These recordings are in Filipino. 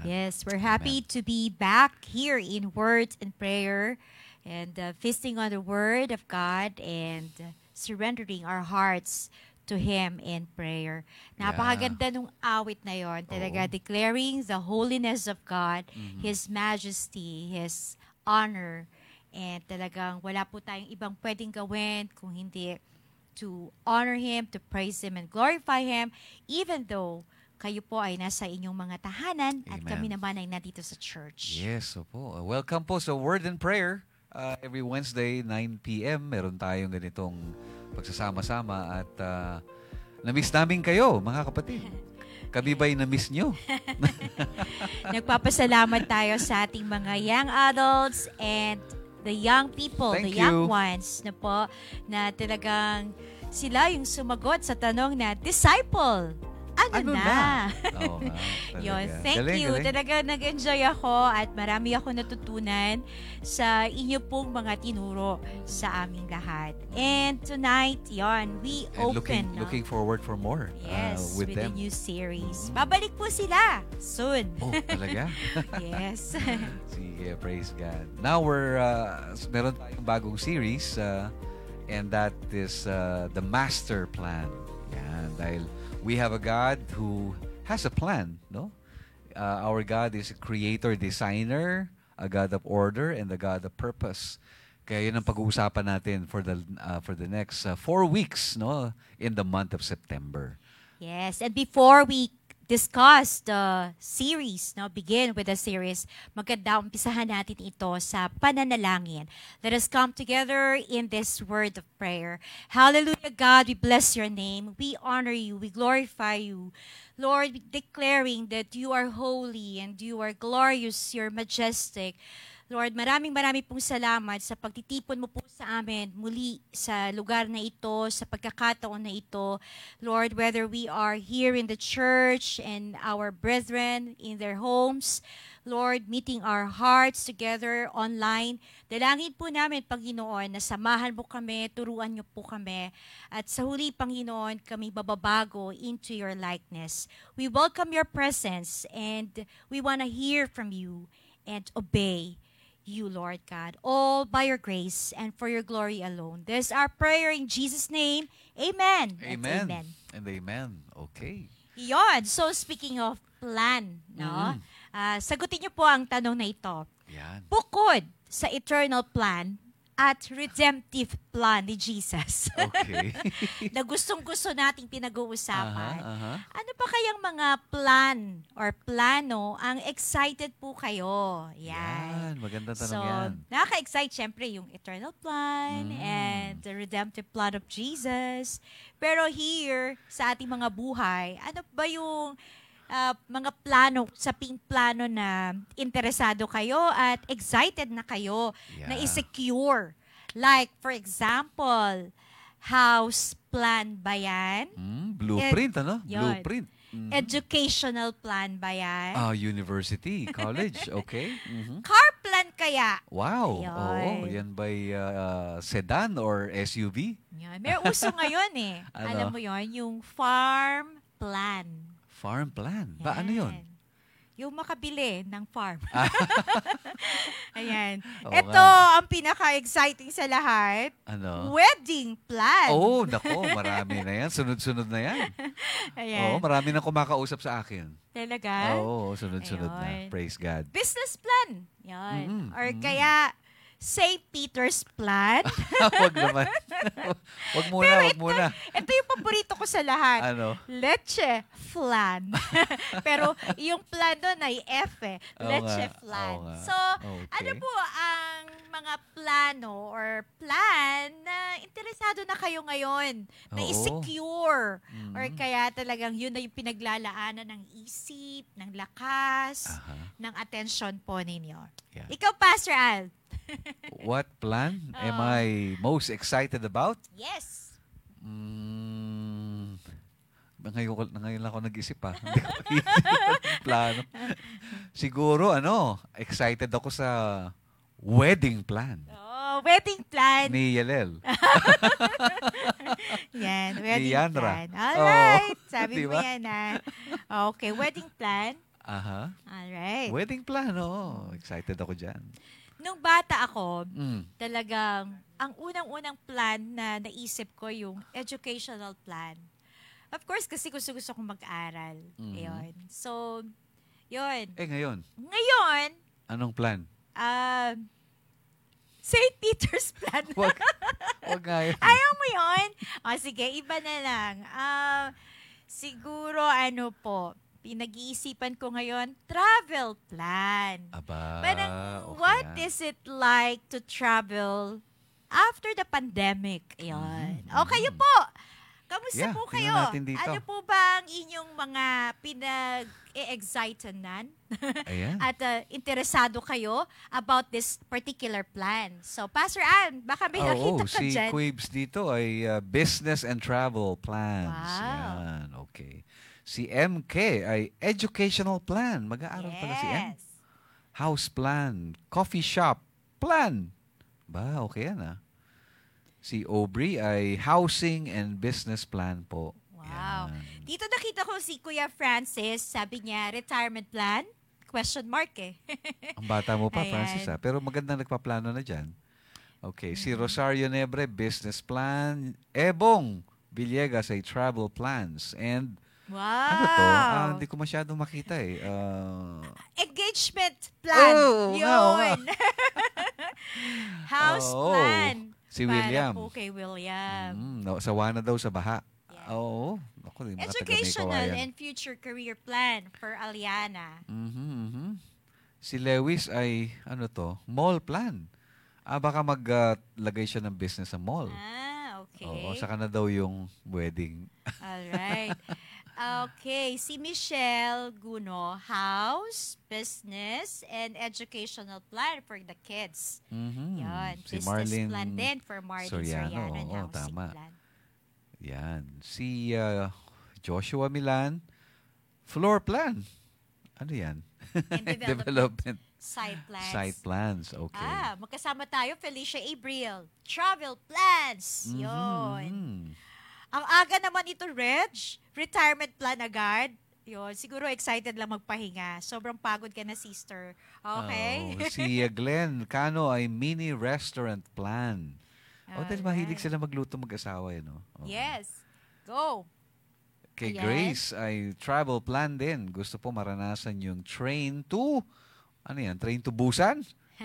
Yes, we're Amen. happy to be back here in Word and Prayer and feasting on the Word of God and surrendering our hearts to Him in prayer. Yeah. Napakaganda nung awit na yon, talaga Oo. declaring the holiness of God, Mhm. His majesty, His honor, and talagang wala po tayong ibang pwedeng gawin kung hindi to honor Him, to praise Him, and glorify Him, even though kayo po ay nasa inyong mga tahanan at kami Amen. naman ay nandito sa church. Yes, opo. Welcome po sa Word and Prayer. Every Wednesday, 9 p.m., meron tayong ganitong pagsasama-sama at na-miss namin kayo, mga kapatid. Kami ba'y na-miss nyo? Nagpapasalamat tayo sa ating mga young adults and the young people, the Thank young you. ones na po, na talagang sila yung sumagot sa tanong na, disciple, ano na? Oo nga, Yun, talaga. thank Galing, you. galing. Talaga nag-enjoy ako at marami ako natutunan sa inyo pong mga tinuro sa aming lahat. And tonight, yon, we And open. looking forward for more Yes, with with the them. new series. Mhm. Babalik po sila soon. Oh, talaga? Yes. Sige, praise God. Now meron tayong bagong series and that is the master plan. Yan, dahil we have a God who has a plan, no? Our God is a creator, designer, a God of order, and a God of purpose. Kaya yun ang pag-uusapan natin for the next 4 weeks, no, in the month of September. Yes, and before we discuss the series, begin with the series, maganda umpisahan natin ito sa pananalangin. Let us come together in this word of prayer. Hallelujah, God, we bless your name. We honor you. We glorify you. Lord, declaring that you are holy and you are glorious, you're majestic. Lord, maraming pong salamat sa pagtitipon mo po sa amin muli sa lugar na ito, sa pagkakataon na ito. Lord, whether we are here in the church and our brethren in their homes, Lord, meeting our hearts together online, dalangin po namin, Panginoon, na samahan mo kami, turuan niyo po kami. At sa huli, Panginoon, kami bababago into your likeness. We welcome your presence and we want to hear from you and obey you, Lord God, all by your grace and for your glory alone. This is our prayer in Jesus' name. Amen. And Amen. amen. And amen. Okay. Yon. So, speaking of plan, no? Mm. Sagutin niyo po ang tanong na ito. Yan. Bukod sa eternal plan at redemptive plan ni Jesus, Okay. na gustong-gusto nating pinag-uusapan, Aha. ano pa kayang mga plan or plano ang excited po kayo? Yan. Yan. Maganda tanong So, yan. nakaka-excite syempre yung eternal plan and the redemptive plan of Jesus. Pero here, sa ating mga buhay, ano ba yung mga plano, saping plano na interesado kayo at excited na kayo na Yeah. i-secure? Like, for example, house plan ba yan? Blueprint, ano? Yun. Blueprint. Mhm. Educational plan ba yan? University, college, okay. Mhm. Car plan kaya? Wow. Ayun. Oo, yan ba'y sedan or SUV? Yan. May uso ngayon eh. Ano? Alam mo yon, yung farm plan. Farm plan. Ba, ano yun? Yan. Yung makabili ng farm. Ayan. Oo Ito nga. ang pinaka-exciting sa lahat. Ano? Wedding plan. Oh, nako, marami na yan. Sunod-sunod na yan. Ayan. Oo, marami nang kumakausap sa akin. Talaga? Oo, sunod-sunod na. Ayun. Praise God. Business plan. Yan. Mm, Or mm. kaya, St. Peter's plan. Wag naman. Wag muna, wag muna. Ito yung paborito ko sa lahat. Ano? Leche flan. Pero yung plan doon ay F eh. Oo Leche nga, flan. oo nga. So, ano Okay. po ang mga plano or plan na interesado na kayo ngayon na Oo. i-secure? Mm. Or kaya talagang yun na yung pinaglalaanan ng isip, ng lakas, Aha. ng atensyon po ninyo. Yeah. Ikaw, Pastor Al. What plan am Oo. I most excited about? Yes. Ngayon lang ako nag-isip ha. Hindi ko yung plano. Siguro, excited ako sa wedding plan Oh, wedding plan. ni Yalel. Yan, wedding Yanra. plan. Alright. Oo. Sabi mo Diba? yan, ha? Okay, wedding plan. Aha. Alright. Wedding plan, oh. Excited ako dyan. Nung bata ako, Mm. talagang ang unang-unang plan na naisip ko yung educational plan. Of course, kasi gusto-gusto kong mag-aral. Mhm. Ayun. So, yun. Ngayon, Ngayon, anong plan? ah, St. Peter's plan. Wag nga yun. Ayaw mo yun? O sige, iba na lang. Siguro po, pinag-iisipan ko ngayon, travel plan. Aba, Parang, okay what yan. is it like to travel after the pandemic? Ayun. Mhm, O kayo mhm. po, kamusta Yeah, po tingnan kayo? natin dito. Ano po ba ang inyong mga pinag-e-excitenan? Ayan. At interesado kayo about this particular plan. So, Pastor Ann, baka may nakita ka si dyan. Quibs dito ay business and travel plans. Wow. Yan, okay. Si MK ay educational plan. Mag-aaral pala si M. Yes. House plan. Coffee shop plan. Ba, okay yan ah. Si Aubrey ay housing and business plan po. Wow. Yan. Dito nakita ko si Kuya Francis, sabi niya, retirement plan? Question mark eh. Ang bata mo pa, Ayan. Francis ah. Pero magandang nagpaplano na dyan. Okay. Si Rosario Nebre, business plan. Ebong Villegas ay travel plans. And Wow. ano to? Hindi ko masyadong makita eh. Engagement plan. Oo nga. Yun. House Oo. plan. Si Para William. po kay William. Sawa na daw sa baha. Yeah. Oo. Ako, mga Educational taga-May and future career plan for Aliana. Mhm. Si Lewis ay, ano to? Mall plan. Baka maglagay siya ng business sa mall. Okay. Oo, saka na daw yung wedding. Alright. Okay, si Michelle Guno, house, business, and educational plan for the kids. Mhm. Yan, Si business Marlene plan din for Marlene Soriano. Soriano and Oo, housing tama. plan. Yan. Si Joshua Milan, floor plan. Ano yan? And development. Side plans. Site plans. Okay. Magkasama tayo, Felicia Abril. Travel plans. Mhm, Yon. mhm. Ang aga naman ito, Reg. Retirement plan agad. Yun, siguro excited lang magpahinga. Sobrang pagod ka na, sister. Okay? Oh, si Glenn Cano ay mini restaurant plan. Dahil mahilig Alright. sila magluto mag-asawa, no? Oo. Yes. Go. Kay Ayan. Grace ay travel plan din. Gusto po maranasan yung train to, ano yan, train to Busan?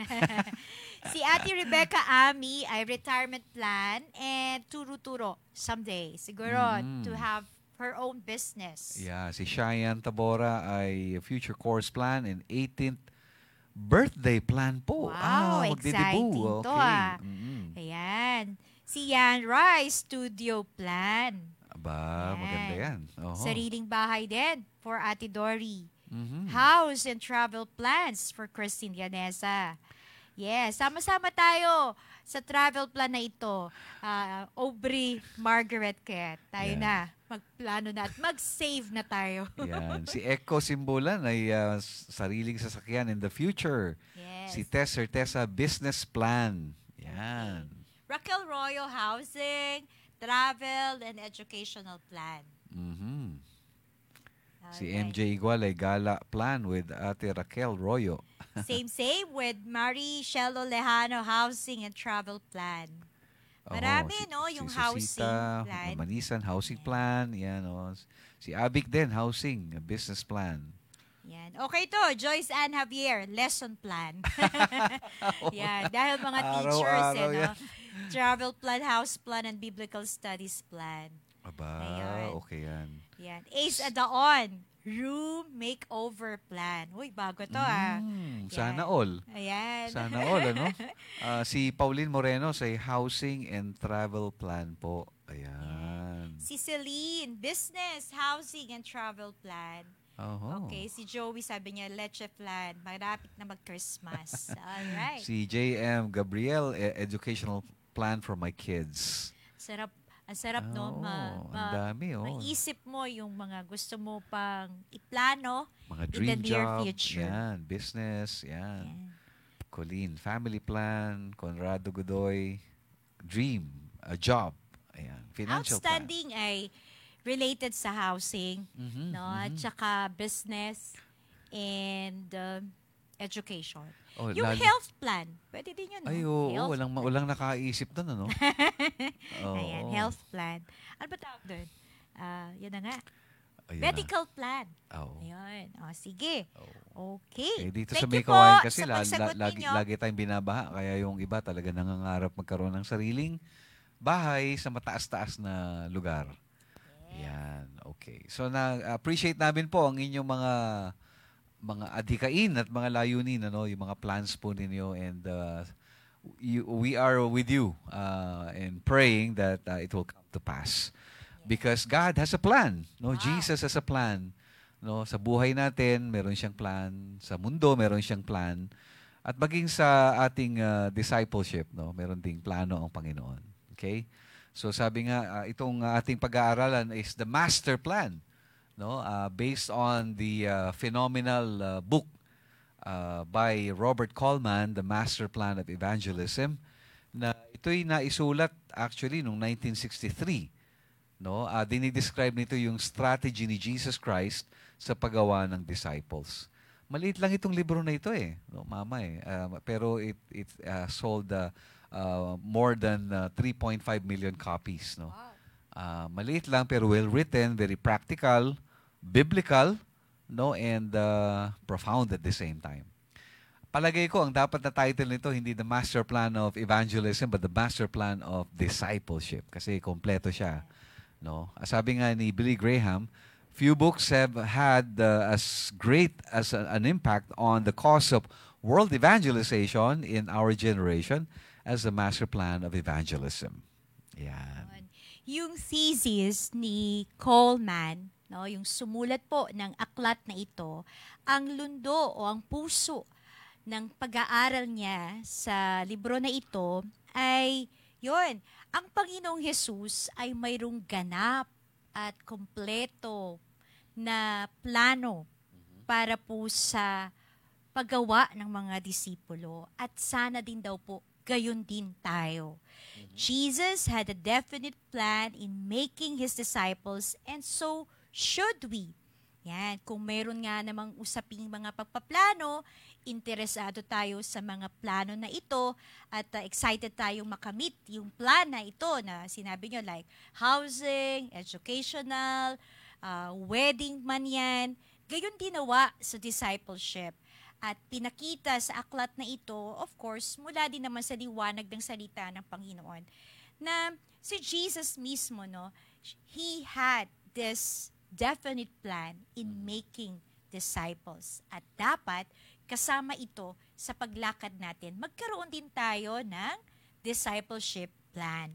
Si Ate Rebecca Ami ay retirement plan and turo-turo someday. Siguro to have her own business. Yeah, si Cheyenne Tabora ay future course plan and 18th birthday plan po. Wow, magdidibu. exciting to, Okay. Mhm. Ayan. Si Yan Rice, studio plan. Aba, Yan. maganda yan. Oho. Sariling bahay din for Ate Dory. Mhm. House and travel plans for Christine Yanesa. Yes, sama-sama tayo sa travel plan na ito. Aubrey, Margaret, Ket. Tayo Yan. na. Magplano na at mag-save na tayo. Yan. Si Echo Simbulan ay sariling sasakyan in the future. Yes. Si Tess Certeza, business plan. Yan. Raquel Royo, housing, travel, and educational plan. Mhm. Si Alright. MJ Igual ay gala plan with Ate Raquel Royo. Same with Marie Shelo Lejano, housing and travel plan. Marami, no, yung housing plan. Manisan, housing plan. Yan, Si Abik din, housing, business plan. Yan. Okay to, Joyce Ann Javier, lesson plan. Yan, dahil mga teachers, Araw-araw yan. travel plan, house plan, and biblical studies plan. Aba, Ayan. okay yan. Yan. Ace Adaon, room makeover plan. Uy, bago to Sana Yan. all. Ayan. Sana all, ano? Si Pauline Moreno say housing and travel plan po. Ayan. Si Celine, business, housing, and travel plan. Oho. Okay, si Joey sabi niya, leche plan. Malapit na mag-Christmas. Alright. Si JM Gabriel, educational plan for my kids. Sarap. Ang sarap, no? Ang dami, Maisip mo yung mga gusto mo pang iplano Mga in dream the near job, future. yan, business, yan. Yan. Colleen, family plan. Conrado Godoy, dream, a job. Ayan, financial Outstanding ay related sa housing, plan. Mhm, no? At mhm. saka business. and education. Oh, Yung health plan, pwede din yun, no? Ay, oo, Health walang nakaisip doon, ano? Ayan, Oo. health plan. Ano ba tawag doon? Yun na nga. Ayun na. Medical plan. Oo. Ayun. O, sige. Oo. Okay. Eh, dito Thank sa May you po Kawayan kasi sa pagsagot ninyo. lagi tayong binabaha. Kaya yung iba talaga nangangarap magkaroon ng sariling bahay sa mataas-taas na lugar. Yan. Okay. So na-appreciate namin po ang inyong mga adhikain at mga layunin, ano, yung mga plans po ninyo, and we are with you in praying that it will come to pass. Because God has a plan, no? Wow. Jesus has a plan, no? Sa buhay natin, meron siyang plan. Sa mundo, meron siyang plan. At maging sa ating discipleship, no? Meron ding plano ang Panginoon. Okay? So sabi nga, itong ating pag-aaralan is the master plan, no? Based on the phenomenal book by Robert Coleman, The Master Plan of Evangelism, na ito'y naisulat actually noong 1963. No? Dinidescribe nito yung strategy ni Jesus Christ sa paggawa ng disciples. Maliit lang itong libro na ito eh, no, mama eh. Pero it sold more than 3.5 million copies, no. Maliit lang pero well written, very practical, biblical, no, and profound at the same time. Palagay ko ang dapat na title nito hindi The Master Plan of Evangelism but The Master Plan of Discipleship kasi kompleto siya. No? Sabi nga ni Billy Graham, few books have had as great as an impact on the cause of world evangelization in our generation as the Master Plan of Evangelism. Yan. Yung thesis ni Coleman, no, yung sumulat po ng aklat na ito, ang lundo o ang puso ng pag-aaral niya sa libro na ito ay yun, ang Panginoong Jesus ay mayroong ganap at kompleto na plano para po sa paggawa ng mga disipulo. At sana din daw po, gayon din tayo. Jesus had a definite plan in making His disciples and so should we. Yan, kung mayroon nga namang usaping mga pagpaplano, interesado tayo sa mga plano na ito at excited tayong makamit yung plan na ito na sinabi nyo like housing, educational, wedding man yan. Gayon dinawa sa discipleship. At pinakita sa aklat na ito, of course, mula din naman sa liwanag ng salita ng Panginoon, na si Jesus mismo, no, He had this definite plan in making disciples. At dapat, kasama ito sa paglakad natin, magkaroon din tayo ng discipleship plan.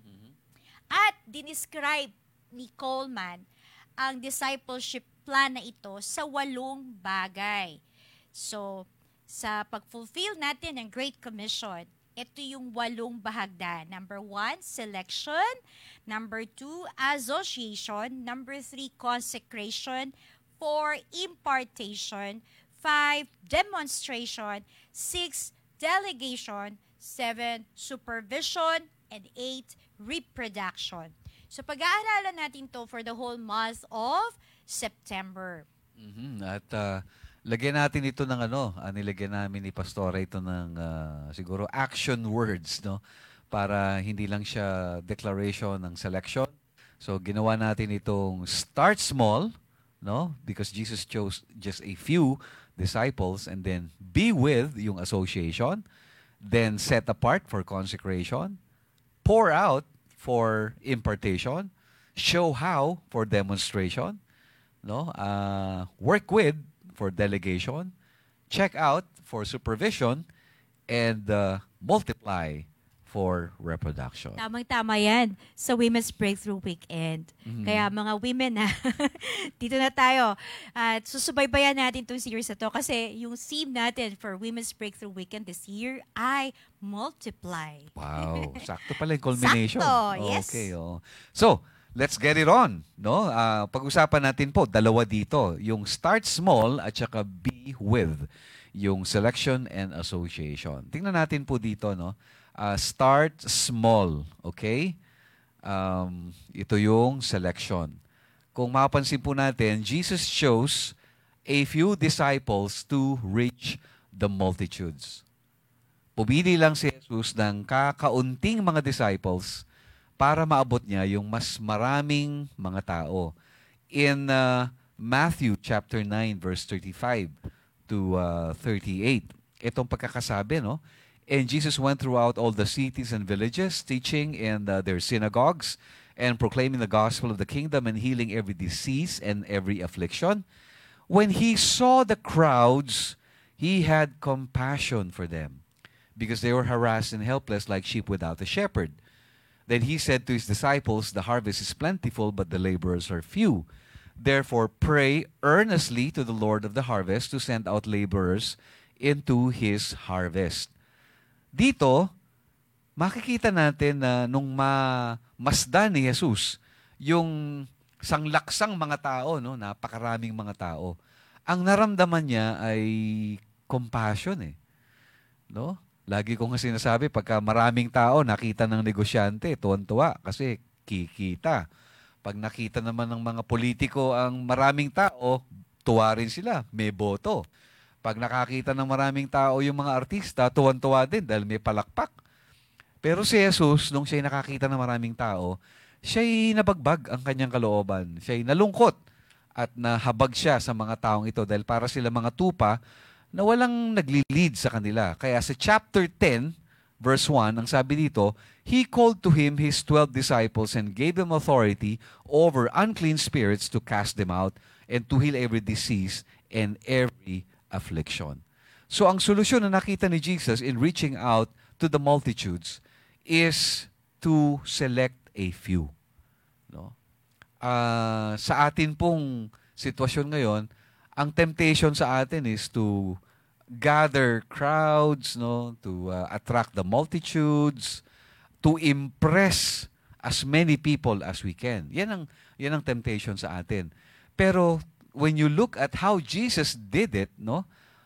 At dinescribe ni Coleman ang discipleship plan na ito sa 8 bagay. So, sa pag-fulfill natin ng Great Commission, ito yung 8 bahagdan. Number 1, selection. Number 2, association. Number 3, consecration. 4, impartation. 5, demonstration. 6, delegation. 7, supervision. And 8, reproduction. So, pag-aaralan natin to for the whole month of September. At lagyan natin ito ng nilagyan namin ni Pastora ito ng siguro action words, no? Para hindi lang siya declaration ng selection. So ginawa natin itong start small, no? Because Jesus chose just a few disciples, and then be with yung association, then set apart for consecration, pour out for impartation, show how for demonstration, no? Work with for delegation, check out for supervision, and multiply for reproduction. Tamang-tama yan sa Women's Breakthrough Weekend. Kaya mga women dito na tayo. At susubaybayan natin itong series na to kasi yung theme natin for Women's Breakthrough Weekend this year ay multiply. Wow, sakto pala yung culmination. Sakto, yes. Okay, So, let's get it on, no? Pag-usapan natin po, 2 dito. Yung start small at saka be with. Yung selection and association. Tingnan natin po dito, no? Start small, okay? Ito yung selection. Kung mapapansin po natin, Jesus chose a few disciples to reach the multitudes. Pumili lang si Jesus ng kakaunting mga disciples para maabot niya yung mas maraming mga tao. In Matthew chapter 9 verse 35 to 38, itong pagkakasabi, no? And Jesus went throughout all the cities and villages, teaching in their synagogues and proclaiming the gospel of the kingdom and healing every disease and every affliction. When he saw the crowds, he had compassion for them because they were harassed and helpless like sheep without a shepherd. Then he said to his disciples, the harvest is plentiful, but the laborers are few. Therefore, pray earnestly to the Lord of the harvest to send out laborers into his harvest. Dito, makikita natin na nung masdan ni Jesus, yung sanglaksang mga tao, no, napakaraming mga tao, ang naramdaman niya ay compassion eh. No? Lagi ko nga sinasabi, pagka maraming tao, nakita ng negosyante, tuwan-tuwa kasi kikita. Pag nakita naman ng mga politiko ang maraming tao, tuwa rin sila, may boto. Pag nakakita ng maraming tao yung mga artista, tuwan-tuwa din dahil may palakpak. Pero si Jesus, nung siya'y nakakita ng maraming tao, siya'y nabagbag ang kanyang kalooban. Siya'y nalungkot at nahabag siya sa mga taong ito dahil para sila mga tupa na walang nagli-lead sa kanila. Kaya sa chapter 10, verse 1, ang sabi dito, He called to him his 12 disciples and gave them authority over unclean spirits to cast them out and to heal every disease and every affliction. So ang solusyon na nakita ni Jesus in reaching out to the multitudes is to select a few. No? Sa atin pong sitwasyon ngayon, ang temptation sa atin is to gather crowds, no, to attract the multitudes, to impress as many people as we can. Yan ang temptation sa atin. Pero when you look at how Jesus did it, no,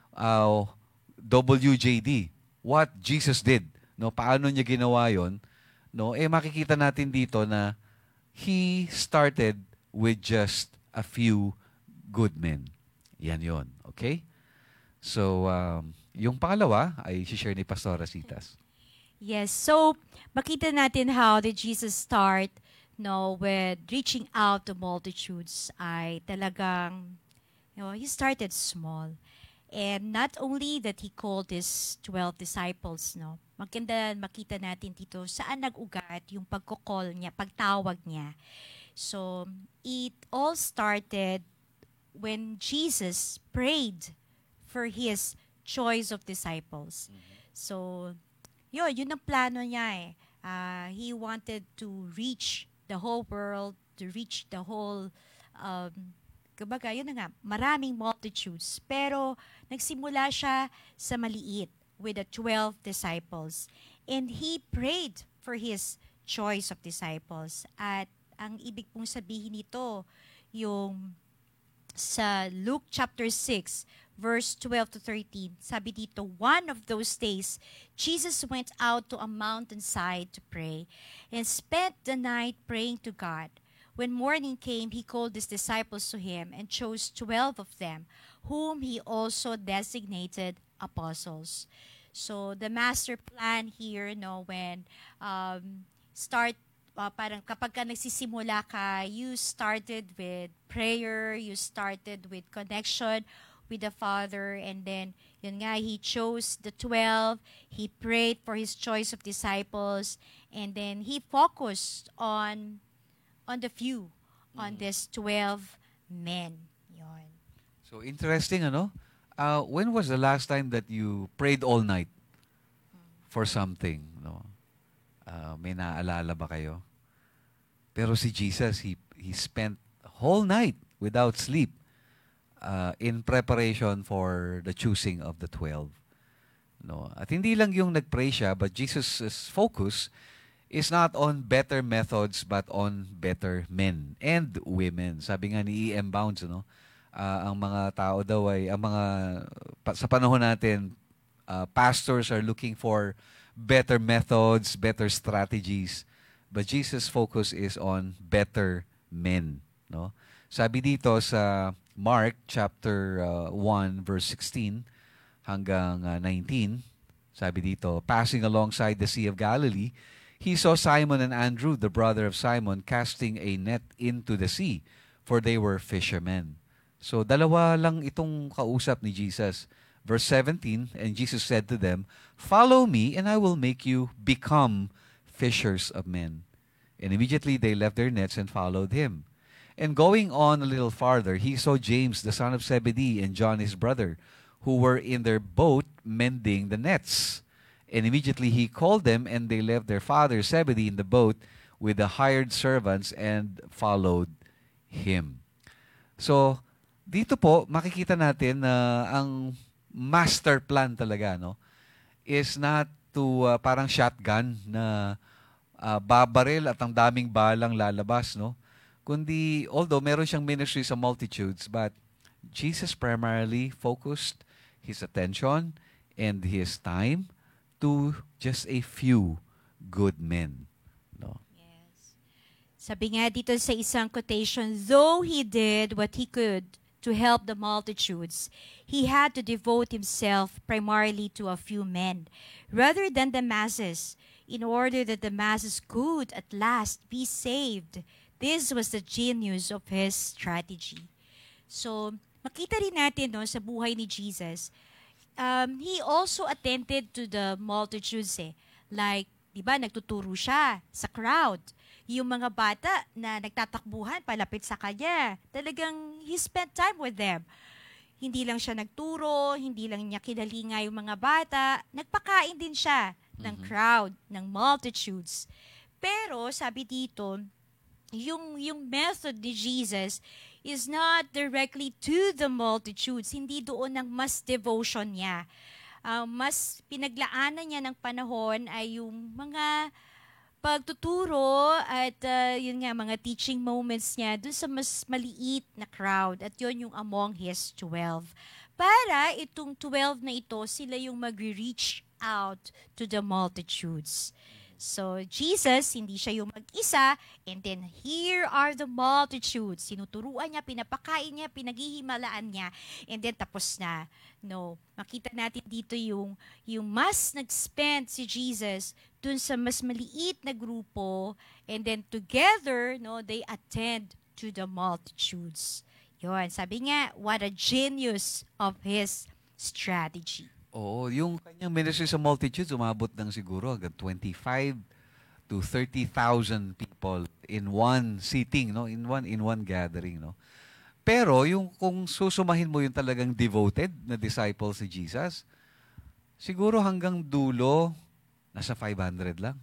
WJD, what Jesus did, no, paano niya ginawa yon, no, makikita natin dito na He started with just a few good men. Yan yon, okay? So, yung pangalawa ay share ni Pastor Rasitas. Yes, so makita natin how did Jesus start, no, with reaching out to multitudes ay talagang, he started small. And not only that he called his 12 disciples, no, maganda makita natin dito saan nag-ugat yung pagko-call niya, pagtawag niya. So, it all started when Jesus prayed for his choice of disciples. So, yun ang plano niya eh. He wanted to reach the whole world, to reach the whole, kumbaga, yun na nga, maraming multitudes. Pero, nagsimula siya sa maliit with the 12 disciples. And he prayed for his choice of disciples. At ang ibig pong sabihin nito, yung sa Luke chapter 6, verse 12 to 13, sabi dito, one of those days, Jesus went out to a mountainside to pray and spent the night praying to God. When morning came, he called his disciples to him and chose 12 of them, whom he also designated apostles. So the master plan here, when parang kapag ka nagsisimula ka, you started with prayer, you started with connection with the Father, and then, yun nga, he chose the 12, he prayed for his choice of disciples, and then he focused on the few, on these 12 men. Yun. So, interesting, ano? When was the last time that you prayed all night for something? No? May naaalala ba kayo? Pero si Jesus, he spent whole night without sleep in preparation for the choosing of the 12. No? At hindi lang yung nagpray siya, but Jesus' focus is not on better methods but on better men and women. Sabi nga ni E.M. Bounds, ang mga tao daw ay, sa panahon natin, pastors are looking for better methods, better strategies. But Jesus' focus is on better men. No? Sabi dito sa Mark chapter 1 verse 16 hanggang 19, sabi dito, passing alongside the Sea of Galilee, he saw Simon and Andrew, the brother of Simon, casting a net into the sea, for they were fishermen. So dalawa lang itong kausap ni Jesus. Verse 17, and Jesus said to them, follow me and I will make you become fishers of men. And immediately they left their nets and followed him. And going on a little farther, he saw James, the son of Zebedee, and John his brother, who were in their boat mending the nets. And immediately he called them, and they left their father Zebedee in the boat with the hired servants and followed him. So, dito po, makikita natin na ang master plan talaga, no, is not to parang shotgun na babaril at ang daming balang lalabas, no? Kundi, although meron siyang ministry sa multitudes, but Jesus primarily focused his attention and his time to just a few good men. No? Yes. Sabi nga dito sa isang quotation, though he did what he could to help the multitudes, he had to devote himself primarily to a few men, rather than the masses, in order that the masses could at last be saved. This was the genius of his strategy. So, makita rin natin no, sa buhay ni Jesus, he also attended to the multitudes eh. Like, di ba, nagtuturo siya sa crowd. Yung mga bata na nagtatakbuhan palapit sa kanya, talagang he spent time with them. Hindi lang siya nagturo, hindi lang niya kinalinga yung mga bata, nagpakain din siya ng crowd, ng multitudes. Pero, sabi dito, yung method ni Jesus is not directly to the multitudes. Hindi doon ang mas devotion niya. Mas pinaglaanan niya ng panahon ay yung mga pagtuturo at yun nga, mga teaching moments niya doon sa mas maliit na crowd. At yun yung among his 12. Para itong 12 na ito, sila yung mag-reach out to the multitudes. So, Jesus, hindi siya yung mag-isa, and then here are the multitudes. Sinuturuan niya, pinapakain niya, pinaghihimalaan niya, and then tapos na. No, makita natin dito yung mas nag-spend si Jesus dun sa mas maliit na grupo, and then together, no, they attend to the multitudes. Yun, sabi nga, what a genius of his strategy. Oo, yung kanyang ministry sa multitudes, umabot ng siguro hanggang 25 to 30,000 people in one sitting, no? In one gathering, no? Pero yung kung susumahin mo yung talagang devoted na disciples si Jesus, siguro hanggang dulo nasa 500 lang.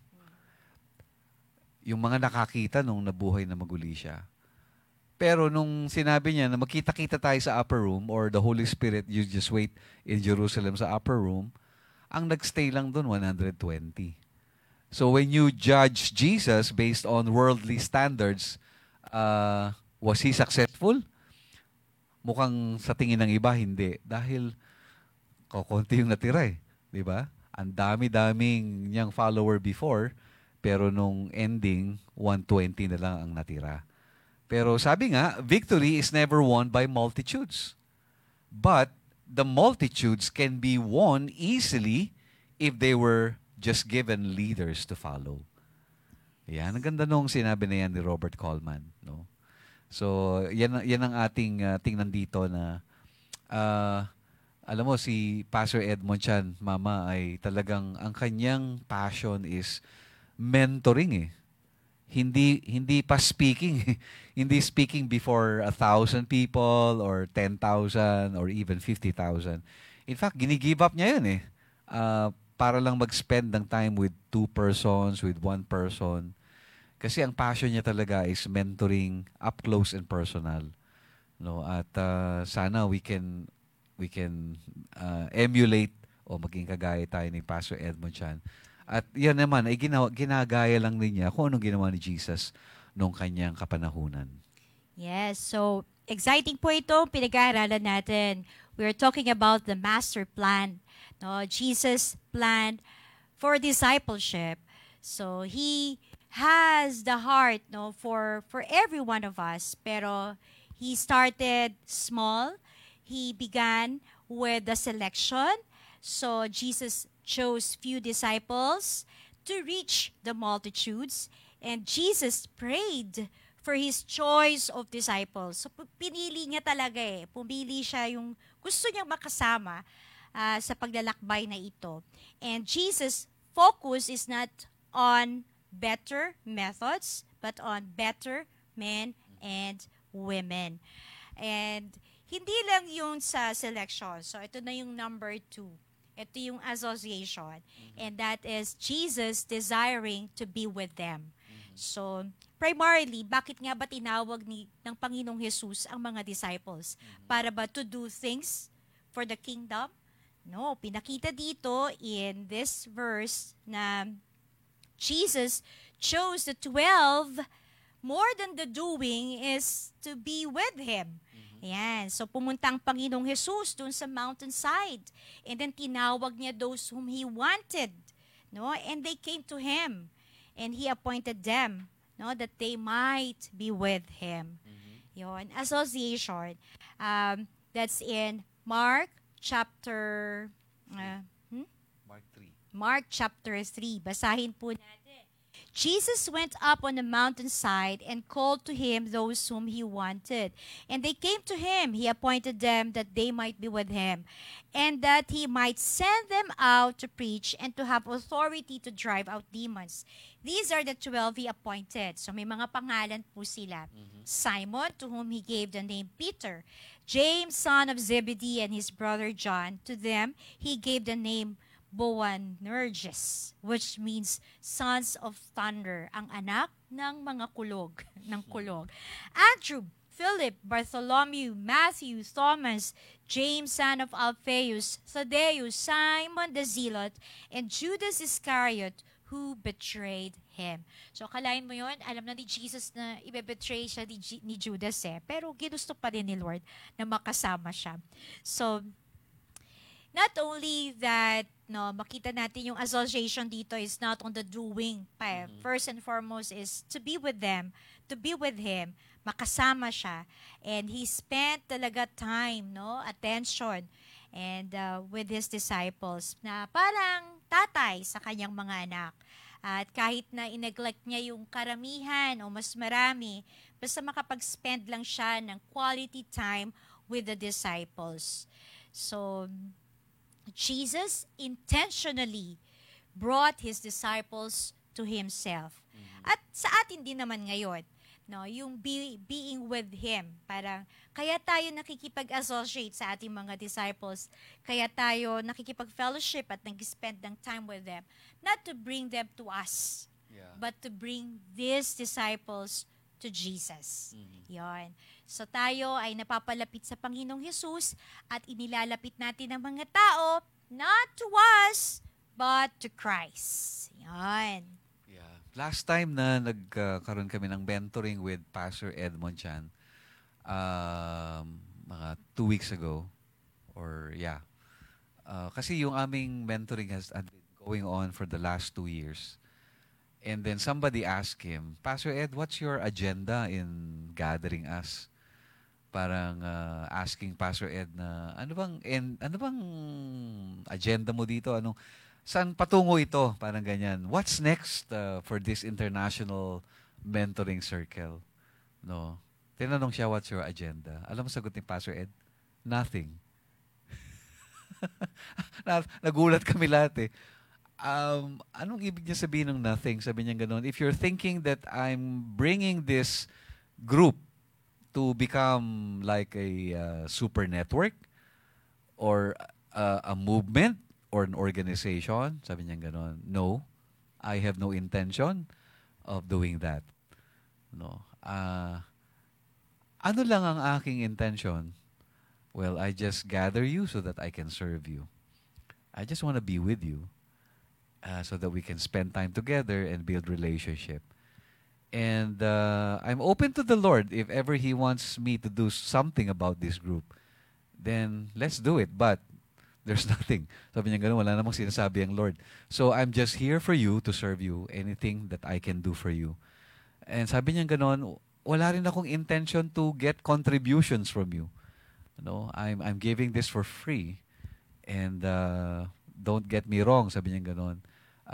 Yung mga nakakita nung nabuhay na maguli siya. Pero nung sinabi niya na magkita-kita tayo sa upper room or the Holy Spirit, you just wait in Jerusalem sa upper room, ang nagstay lang doon 120. So when you judge Jesus based on worldly standards, was he successful? Mukhang sa tingin ng iba, hindi. Dahil konti yung natira eh. Di ba? Ang dami-daming niyang follower before, pero nung ending, 120 na lang ang natira. Pero sabi nga, victory is never won by multitudes. But the multitudes can be won easily if they were just given leaders to follow. Yan, ang ganda nung sinabi na yan ni Robert Coleman. No? So, yan ang ating tingnan dito na, alam mo, si Pastor Edmond Chan, Mama, ay talagang, ang kanyang passion is mentoring eh. Hindi pa speaking. Hindi speaking before 1,000 people or 10,000 or even 50,000. In fact, gini-give up niya yun eh. Para lang mag-spend ng time with 2 persons, with 1 person. Kasi ang passion niya talaga is mentoring up close and personal. No? At sana we can emulate o maging kagaya tayo ni Pastor Edmond Chan. At yan naman, ay ginagaya lang din niya kung anong ginawa ni Jesus nung kanyang kapanahunan. Yes, so exciting po ito, pinag-aaralan natin. We're talking about the master plan, no? Jesus' plan for discipleship. So he has the heart, no, for every one of us, pero He started small. He began with the selection. So Jesus chose few disciples to reach the multitudes. And Jesus prayed for his choice of disciples. So pinili niya talaga eh. Pumili siya yung gusto niyang makasama sa paglalakbay na ito. And Jesus' focus is not on better methods, but on better men and women. And hindi lang yung sa selection. So ito na yung number 2. Ito yung association. And that is Jesus desiring to be with them. So, primarily, bakit nga ba tinawag ng Panginoong Jesus ang mga disciples? Para ba to do things for the kingdom? No, pinakita dito in this verse na Jesus chose the 12, more than the doing is to be with Him. Ayan. So, pumunta ang Panginoong Jesus dun sa mountainside. And then, tinawag niya those whom He wanted. No? And they came to Him. And He appointed them, no, that they might be with Him. Yon, association. That's in Mark chapter... Mark 3. Mark chapter 3. Basahin po natin. Jesus went up on the mountainside and called to him those whom he wanted. And they came to him. He appointed them that they might be with him, and that he might send them out to preach and to have authority to drive out demons. These are the 12 he appointed. So may mga pangalan po sila. Simon, to whom he gave the name Peter. James, son of Zebedee, and his brother John. To them he gave the name Boanerges, which means sons of thunder, ang anak ng mga kulog, ng kulog. Andrew, Philip, Bartholomew, Matthew, Thomas, James, son of Alphaeus, Thaddeus, Simon the Zealot, and Judas Iscariot, who betrayed him. So, akalain mo yun, alam na ni Jesus na ibebetray siya ni Judas eh, pero ginusto pa din ni Lord na makasama siya. So, not only that, no, makita natin yung association dito is not on the doing. First and foremost is to be with them, to be with Him, makasama siya. And He spent talaga time, no, attention, and with His disciples na parang tatay sa kanyang mga anak. At kahit na ineglect niya yung karamihan o mas marami, basta makapag-spend lang siya ng quality time with the disciples. So, Jesus intentionally brought His disciples to Himself. At sa atin din naman ngayon, no, yung being with Him. Parang, kaya tayo nakikipag-associate sa ating mga disciples, kaya tayo nakikipag-fellowship at nag-spend ng time with them. Not to bring them to us, but to bring these disciples to Jesus. Yon. So tayo ay napapalapit sa Panginoong Jesus at inilalapit natin ang mga tao not to us, but to Christ. Yan. Yeah. Last time na nagkaroon kami ng mentoring with Pastor Edmond Chan, mga 2 weeks ago, or kasi yung aming mentoring has been going on for the last 2 years. And then somebody asked him, Pastor Ed, what's your agenda in gathering us? Parang asking Pastor Ed na ano bang agenda mo dito? Saan patungo ito? Parang ganyan. What's next for this international mentoring circle? No. Tinanong siya, what's your agenda? Alam mo sagot ni Pastor Ed? Nothing. Nagulat kami lahat eh. Anong ibig niya sabihin ng nothing? Sabi niya gano'n, if you're thinking that I'm bringing this group to become like a super network or a movement or an organization, sabi niya gano'n, no, I have no intention of doing that. No. Ano lang ang aking intention? Well, I just gather you so that I can serve you. I just want to be with you. So that we can spend time together and build relationship. And I'm open to the Lord. If ever He wants me to do something about this group, then let's do it. But there's nothing. Sabi niya gano'n, wala namang sinasabi ang Lord. So I'm just here for you to serve you. Anything that I can do for you. And sabi niya gano'n, wala rin akong intention to get contributions from you. I'm giving this for free. And don't get me wrong, sabi niya ganon.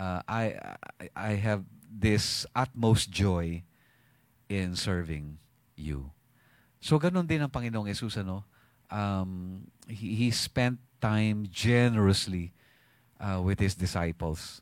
I have this utmost joy in serving you. So ganun din ang Panginoong Yesus, ano? He spent time generously with His disciples,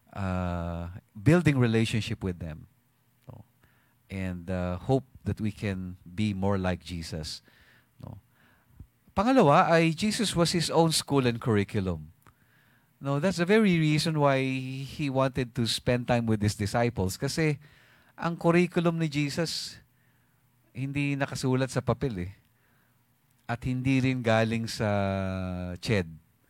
building relationship with them. No? And hope that we can be more like Jesus. No? Pangalawa ay Jesus was His own school and curriculum. No, that's the very reason why He wanted to spend time with His disciples. Kasi ang curriculum ni Jesus, hindi nakasulat sa papel eh. At hindi rin galing sa CHED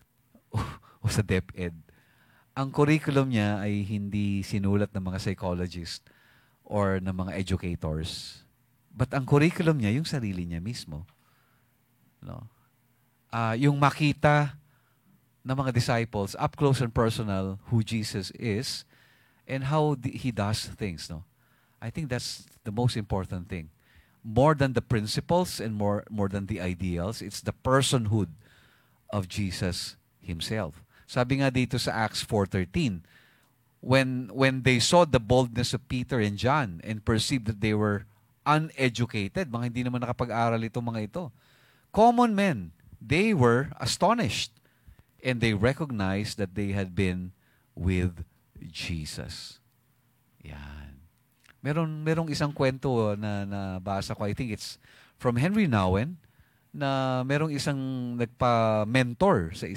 o sa DepEd. Ang curriculum niya ay hindi sinulat ng mga psychologists or ng mga educators. But ang curriculum niya, yung sarili niya mismo. No? Yung makita ng mga disciples, up close and personal, who Jesus is and how He does things. No? I think that's the most important thing. More than the principles and more than the ideals, it's the personhood of Jesus Himself. Sabi nga dito sa Acts 4:13, when they saw the boldness of Peter and John and perceived that they were uneducated, mga hindi naman nakapag-aral itong mga ito, common men, they were astonished and they recognized that they had been with Jesus. Yan. Merong isang kwento na nabasa ko. I think it's from Henry Nouwen na merong isang nagpa-mentor sa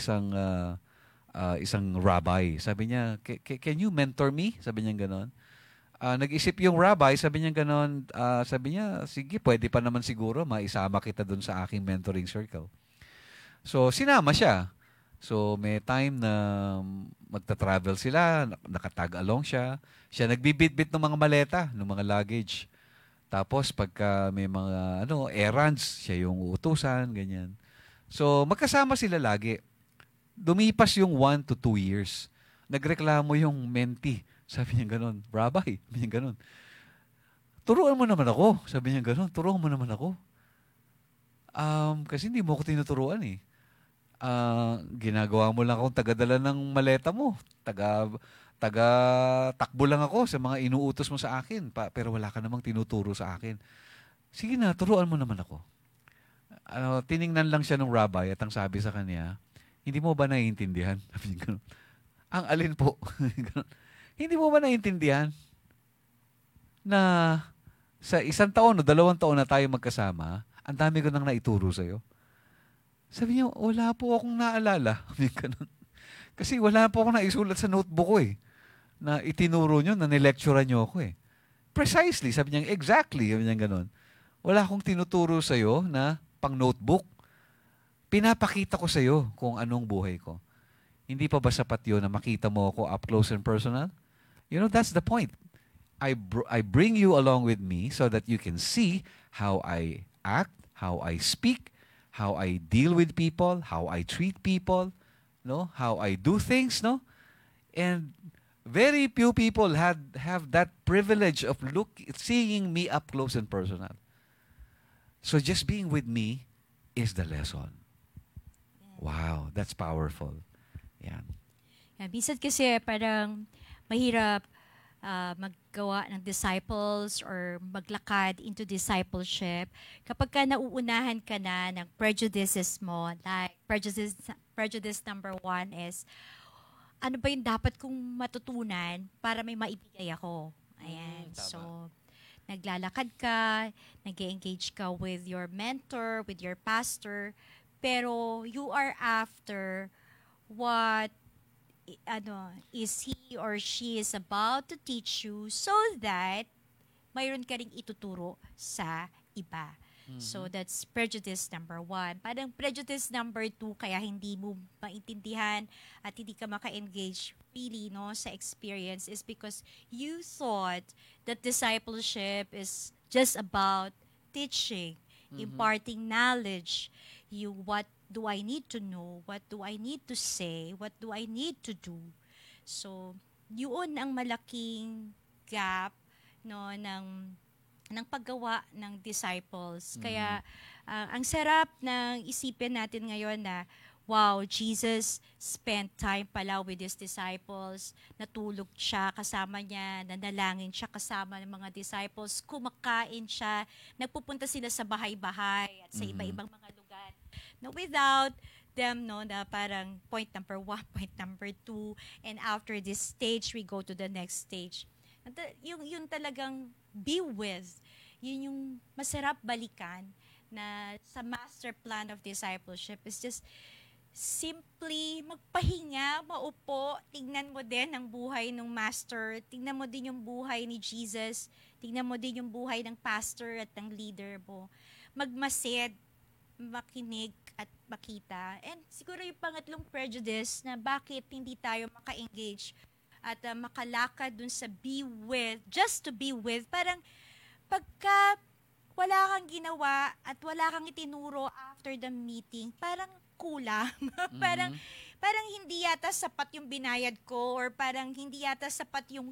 isang rabbi. Sabi niya, can you mentor me? Sabi niya gano'n. Nag-isip yung rabbi, sabi niya gano'n, sabi niya, sige, pwede pa naman siguro, maisama kita dun sa aking mentoring circle. So, sinama siya. So, may time na magta-travel sila, nakatag-along siya. Siya nagbibitbit ng mga maleta, ng mga luggage. Tapos, pagka may mga errands, siya yung uutusan, ganyan. So, magkasama sila lagi. Dumipas yung 1 to 2 years. Nagreklamo yung mentee. Sabi niya gano'n, Rabbi, sabi niya gano'n, turuan mo naman ako. Sabi niya gano'n, turuan mo naman ako. Kasi hindi mo ako tinuturuan eh. Ginagawa mo lang akong tagadala ng maleta mo. Takbo lang ako sa mga inuutos mo sa akin. Pero wala ka namang tinuturo sa akin. Sige na, turuan mo naman ako. Tiningnan lang siya ng rabbi at ang sabi sa kanya, hindi mo ba naiintindihan? Sabi niya, ang alin po? Hindi mo ba naiintindihan na sa 1 taon o 2 taon na tayo magkasama, ang dami ko nang naituro sa'yo? Sabi niya, wala po akong naalala. Kasi wala po akong naisulat sa notebook ko eh. Na itinuro nyo, na nilecturean nyo ako eh. Precisely, sabi niya, exactly. Sabi niya gano'n. Wala akong tinuturo sa'yo na pang notebook. Pinapakita ko sa'yo kung anong buhay ko. Hindi pa ba sapat yun na makita mo ako up close and personal? That's the point. I bring you along with me so that you can see how I act, how I speak, how I deal with people, how I treat people, how I do things, And very few people have that privilege of seeing me up close and personal. So just being with me is the lesson. Wow, that's powerful. Yan. Minsan kasi parang mahirap maggawa ng disciples or maglakad into discipleship kapag ka nauunahan ka na ng prejudices mo. Like, prejudice number 1 is, ano ba yung dapat kong matutunan para may maibigay ako? Ayan. So, naglalakad ka, nag-engage ka with your mentor, with your pastor, pero you are after what is he or she is about to teach you so that mayroon ka ring ituturo sa iba. Mm-hmm. So that's prejudice number 1. Parang prejudice number 2, kaya hindi mo maintindihan at hindi ka maka-engage really sa experience is because you thought that discipleship is just about teaching, imparting knowledge. What do I need to know? What do I need to say? What do I need to do? So, yun ang malaking gap ng ng paggawa ng disciples. Kaya ang sarap ng isipin natin ngayon na wow, Jesus spent time pala with His disciples. Natulog siya kasama niya, nanalangin siya kasama ng mga disciples, kumakain siya, nagpupunta sila sa bahay-bahay at sa iba-ibang mga lugar. No, without them, no, na parang point number 1, point number 2, and after this stage, we go to the next stage. Yung talagang be with, yun yung masarap balikan na sa master plan of discipleship is just simply magpahinga, maupo, tingnan mo din ang buhay ng master, tingnan mo din yung buhay ni Jesus, tingnan mo din yung buhay ng pastor at ng leader mo. Magmasid, makinig at makita. And siguro yung pangatlong prejudice na bakit hindi tayo maka-engage at makalakad dun sa be with, just to be with, parang pagka wala kang ginawa at wala kang itinuro after the meeting, parang kulang. parang hindi yata sapat yung binayad ko or parang hindi yata sapat yung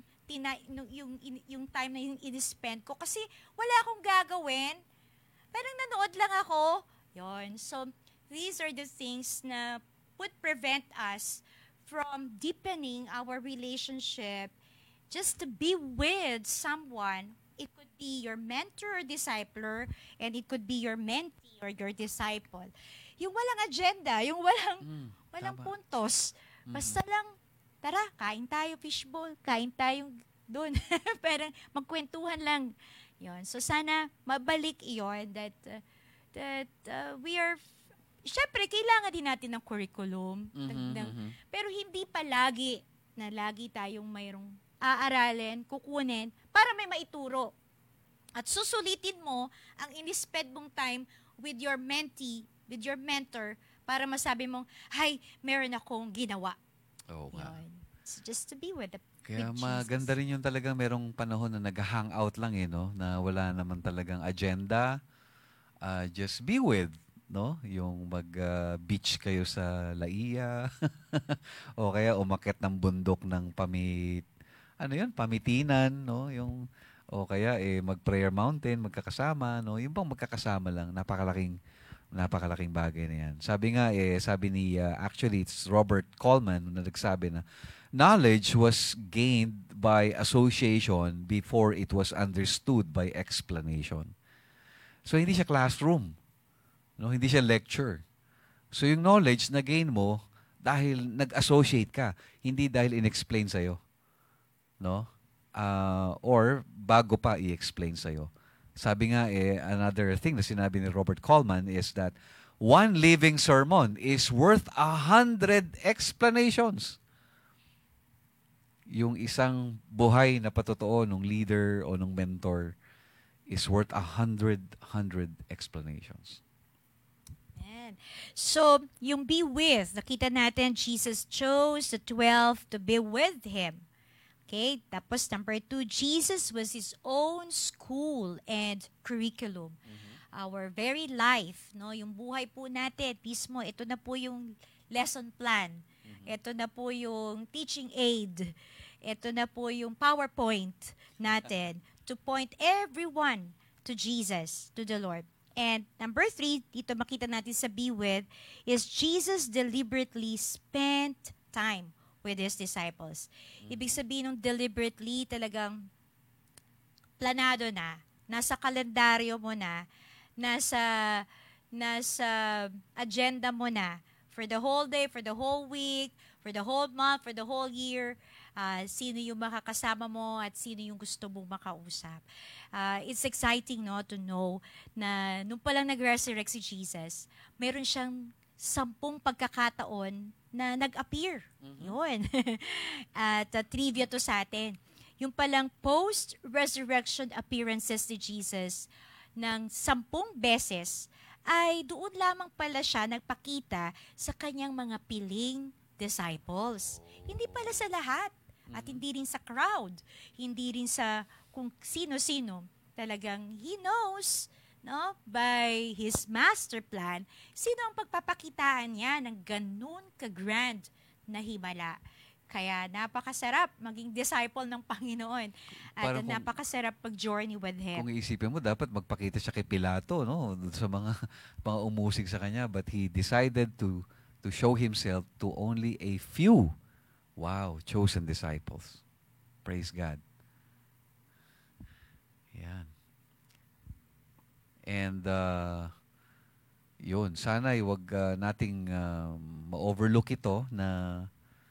yung time na yung in-spend ko kasi wala akong gagawin. Parang nanood lang ako. Yon. So, these are the things na would prevent us from deepening our relationship just to be with someone. It could be your mentor or discipler, and it could be your mentee or your disciple. Yung walang agenda, yung walang tama. puntos. Basta lang, tara, kain tayo fishbowl, kain tayo doon. Parang magkwentuhan lang. Yon. So sana mabalik iyon that we are, syempre, kailangan din natin ng curriculum. Pero hindi palagi na lagi tayong mayroong aaralin, kukunin, para may maituro. At susulitin mo ang in-spend mong time with your mentee, with your mentor, para masabi mong, hi, meron akong ginawa. Oo nga. Yun. So just to be with Kaya with maganda Jesus. rin yung talagang merong panahon na nag-hangout lang no? Na wala naman talagang agenda. Just be with, no? Yung mag-beach kayo sa Laia. O kaya umakyat ng bundok ng pamitinan, no? O kaya mag-prayer mountain, magkakasama, no? Yung bang magkakasama lang, napakalaking bagay na yan. Sabi ni, actually, it's Robert Coleman na nagsabi na, knowledge was gained by association before it was understood by explanation. So, hindi siya classroom. No? Hindi siya lecture. So, yung knowledge na gain mo dahil nag-associate ka, hindi dahil in-explain sa'yo. No? Or bago pa i-explain sa'yo. Sabi nga, another thing na sinabi ni Robert Coleman is that one living sermon is worth 100 explanations. Yung isang buhay na patotoo ng leader o ng mentor is worth 100 explanations. Amen. So, yung be with, nakita natin, Jesus chose the 12 to be with Him. Okay? Tapos, number 2, Jesus was His own school and curriculum. Our very life, no? Yung buhay po natin, mismo, ito na po yung lesson plan. Ito na po yung teaching aid. Ito na po yung PowerPoint natin to point everyone to Jesus, to the Lord. And number 3, dito makita natin sa be with, is Jesus deliberately spent time with His disciples. Ibig sabihin ng deliberately, talagang planado na, nasa kalendaryo mo na, nasa agenda mo na, for the whole day, for the whole week, for the whole month, for the whole year, sino yung makakasama mo at sino yung gusto mong makausap. It's exciting, no, to know na nung palang nag-resurrect si Jesus, meron siyang 10 pagkakataon na nag-appear. Yun. At trivia to sa atin. Yung palang post-resurrection appearances ni Jesus ng 10 beses ay doon lamang pala siya nagpakita sa kanyang mga piling disciples. Hindi pala sa lahat. At hindi rin sa crowd. Hindi rin sa kung sino-sino. Talagang He knows, no, by His master plan, sino ang pagpapakitaan niya ng ganun ka-grand na himala. Kaya napakasarap maging disciple ng Panginoon. At Parang napakasarap pag-journey with Him. kung iisipin mo, dapat magpakita siya kay Pilato, no? Dun sa mga, mga umusig sa kanya. But he decided to show himself to only a few, wow, chosen disciples. Praise God. Yan. And yun, sana wag nating ma-overlook ito na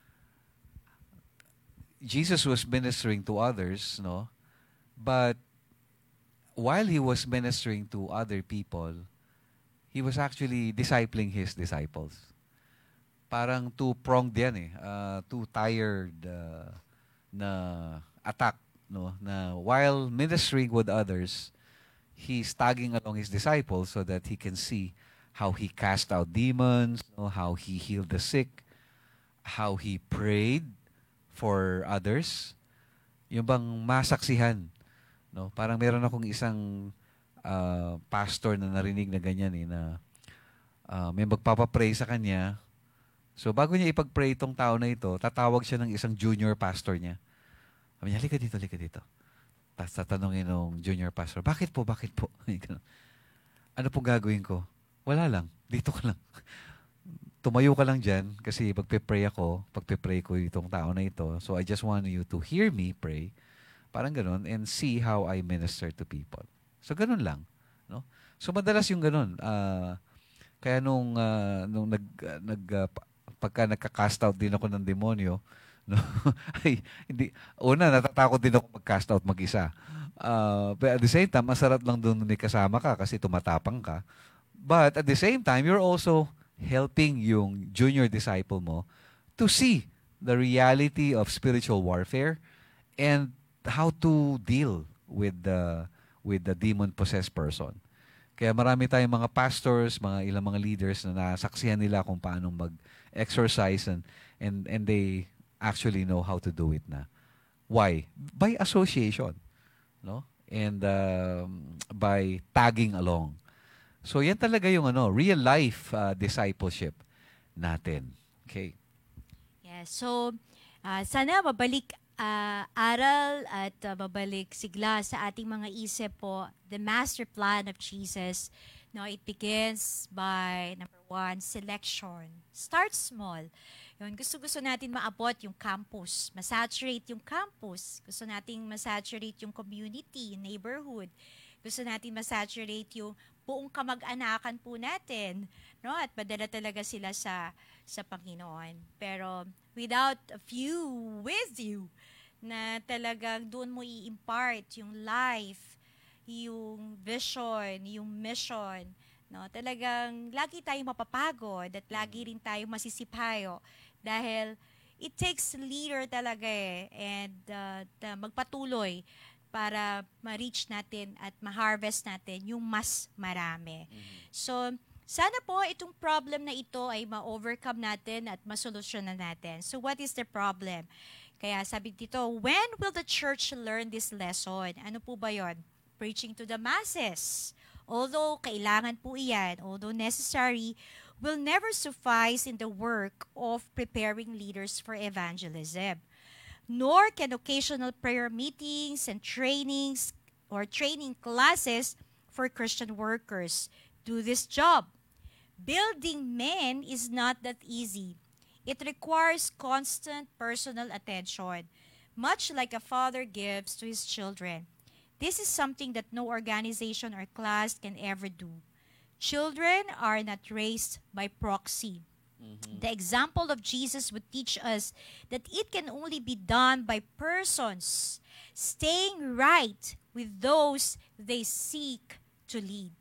Jesus was ministering to others, no? But while he was ministering to other people, he was actually discipling his disciples. Parang two-pronged yan eh. Two-tired na attack, no? Na while ministering with others, he's tagging along his disciples so that he can see how he cast out demons, no? How he healed the sick, how he prayed for others. Yung bang masaksihan, no? Parang meron akong isang pastor na narinig na ganyan eh, na may magpapapray sa kanya. So bago niya ipag-pray itong tao na ito, tatawag siya ng isang junior pastor niya. Sabi niya, halika dito, halika dito. Tapos tatanungin ng junior pastor, bakit po, bakit po? Ano po gagawin ko? Wala lang, dito ka lang. Tumayo ka lang dyan kasi pagpe-pray ko itong tao na ito. So I just want you to hear me pray. Parang ganun, and see how I minister to people. So ganun lang, no? So madalas yung ganun. Kaya nung pagka nagka-cast out din ako ng demonyo, no? Ay, hindi, una natatakot din ako mag-cast out mag-isa. But at the same time, masarap lang doon may kasama ka kasi tumatapang ka. But at the same time, you're also helping yung junior disciple mo to see the reality of spiritual warfare and how to deal with the demon-possessed person. Kaya marami tayong mga pastors, ilang mga leaders na nasaksihan nila kung paano mag-exercise and they actually know how to do it na. Why? By association, no? And by tagging along. So yan talaga yung real life discipleship natin. Okay. Yeah, so sana mabalik aral at mabalik sigla sa ating mga isip po the master plan of Jesus. No, it begins by number 1, selection. Start small. Yun, gusto natin maabot yung campus, masaturate yung campus. Gusto nating masaturate yung community, neighborhood. Gusto natin masaturate yung buong kamag-anakan po natin, no? At madala talaga sila sa Panginoon. Pero without a few with you na talagang doon mo i-impart yung life, yung vision, yung mission, no? Talagang lagi tayong mapapagod at lagi rin tayong masisipayo dahil it takes leader talaga eh, and magpatuloy para ma-reach natin at ma-harvest natin yung mas marami. So, sana po itong problem na ito ay ma-overcome natin at masolusyonan natin. So, what is the problem? Kaya sabi dito, when will the church learn this lesson? Ano po ba yon? Preaching to the masses. Although kailangan po iyan, although necessary, will never suffice in the work of preparing leaders for evangelism. Nor can occasional prayer meetings and trainings or training classes for Christian workers do this job. Building men is not that easy. It requires constant personal attention, much like a father gives to his children. This is something that no organization or class can ever do. Children are not raised by proxy. The example of Jesus would teach us that it can only be done by persons staying right with those they seek to lead.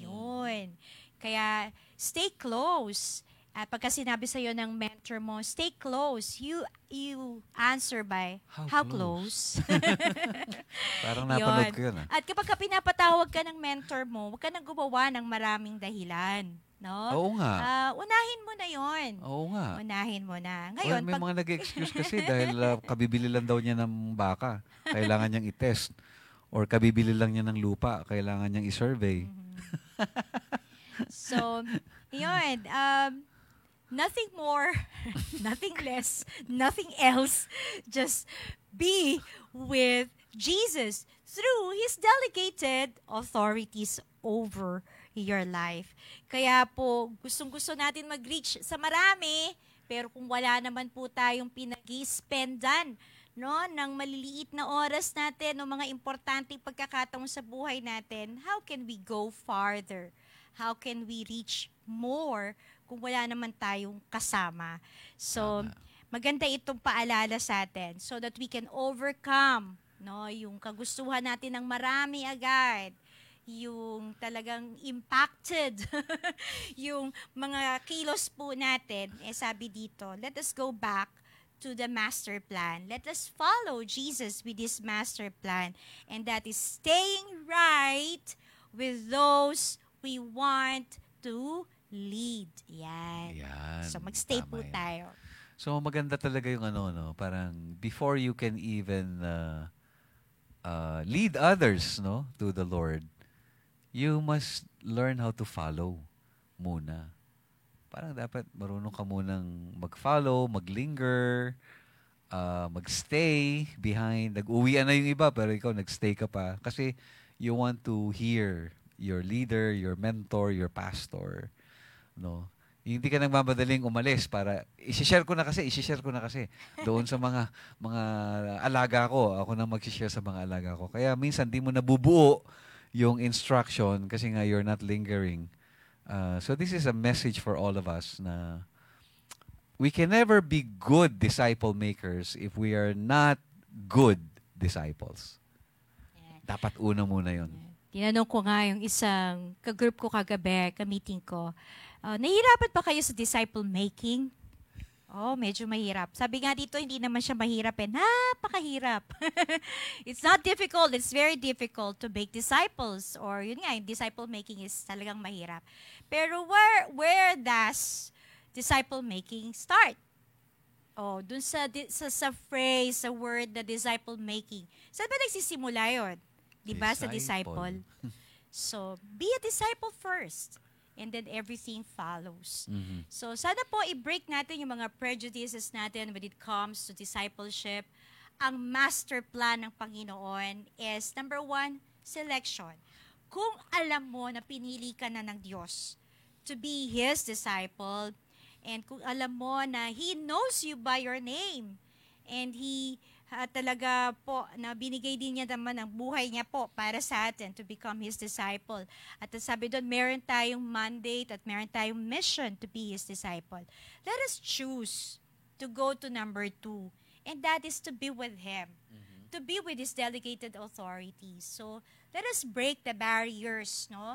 Yun. Kaya, stay close. At pagka sinabi sa'yo ng mentor mo, stay close. You answer by, how close? Parang napanood ko yun. At kapag pinapatawag ka ng mentor mo, huwag ka nang gumawa ng maraming dahilan. No? Oo nga. Unahin mo na yon. Oo nga. Unahin mo na. Ngayon, May mga nag-excuse kasi dahil kabibili lang daw niya ng baka. Kailangan niyang i-test. Or kabibili lang niya ng lupa. Kailangan niyang i-survey. So, yun. Nothing more, nothing less, nothing else. Just be with Jesus through His delegated authorities over your life. Kaya po, gustong-gusto natin mag-reach sa marami, pero kung wala naman po tayong pinag-i-spendan, no, ng maliliit na oras natin, ng mga importanteng pagkakataon sa buhay natin, how can we go farther? How can we reach more kung wala naman tayong kasama? So, Tama. maganda itong paalala sa atin so that we can overcome, no, yung kagustuhan natin ng marami agad, yung talagang impacted yung mga kilos po natin. Sabi dito, let us go back to the master plan. Let us follow Jesus with this master plan, and that is staying right with those we want to lead. Yan. Yan. So, magstay Tama po yan. tayo. So maganda talaga yung ano, no? Parang before you can even lead others, no, to the Lord, you must learn how to follow muna. Parang dapat marunong ka munang mag-follow, mag-linger, mag-stay behind. Nag-uwian na yung iba, pero ikaw nag-stay ka pa. Kasi you want to hear your leader, your mentor, your pastor. No? Hindi ka nagmamadaling umalis para i-share ko na kasi doon sa mga alaga ko. Ako na mag-share sa mga alaga ko. Kaya minsan di mo nabubuo yung instruction kasi nga you're not lingering. So this is a message for all of us na we can never be good disciple makers if we are not good disciples. Yan. Dapat una muna yun. Tinanong ko nga yung isang ka-group ko kagabi, ka-meeting ko, nahihirapan pa kayo sa disciple making? Oh, medyo mahirap. Sabi nga dito, hindi naman siya mahirap napakahirap. It's not difficult, it's very difficult to make disciples. Or yun nga, yung disciple making is talagang mahirap. Pero where does disciple making start? Oh, dun sa phrase, sa word na disciple making. Saan ba nagsisimula yun? Diba? Sa disciple. So, be a disciple first. And then everything follows. Mhm. So, sana po i-break natin yung mga prejudices natin when it comes to discipleship. Ang master plan ng Panginoon is, number 1, selection. Kung alam mo na pinili ka na ng Diyos to be His disciple, and kung alam mo na He knows you by your name, and He talaga po na binigay din niya naman ang buhay niya po para sa atin to become His disciple. At sabi doon, meron tayong mandate at meron tayong mission to be His disciple. Let us choose to go to number 2, and that is to be with Him, to be with His delegated authorities. So, let us break the barriers, no,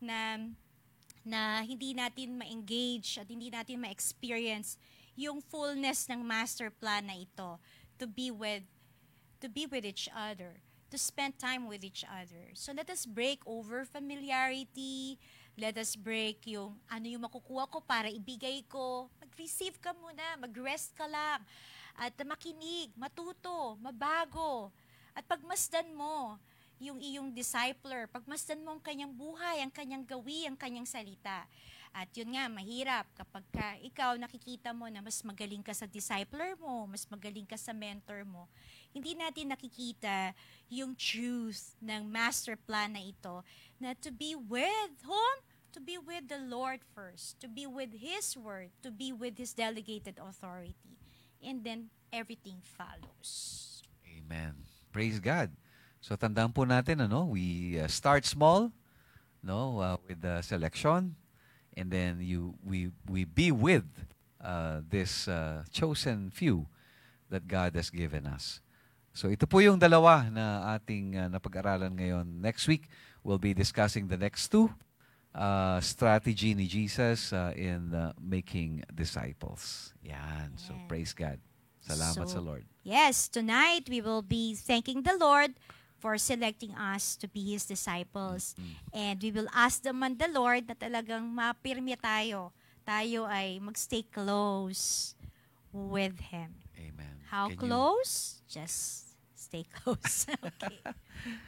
na hindi natin ma-engage at hindi natin ma-experience yung fullness ng master plan na ito, to be with each other, to spend time with each other. So let us break over familiarity. Let us break yung ano yung makukuha ko para ibigay ko. Mag-receive ka muna, mag-rest ka lang. At makinig, matuto, mabago. At pagmasdan mo yung iyong discipler, pagmasdan mo ang kanyang buhay, ang kanyang gawi, ang kanyang salita. At yun nga, mahirap kapag ikaw nakikita mo na mas magaling ka sa discipler mo, mas magaling ka sa mentor mo. Hindi natin nakikita yung truth ng master plan na ito, na to be with whom? To be with the Lord first, to be with His Word, to be with His delegated authority. And then, everything follows. Amen. Praise God. So tandaan po natin, we start small, with the selection, and then we be with this chosen few that God has given us. So ito po yung dalawa na ating napag-aralan ngayon. Next week, we'll be discussing the next 2 strategy ni Jesus in making disciples. Yan. So Amen. praise God. Salamat sa Lord. Yes, tonight we will be thanking the Lord for selecting us to be His disciples. And we will ask naman the Lord na talagang mapirmi tayo. Tayo ay magstay close with Him. Amen. How Can you- close? Just stay close. Okay.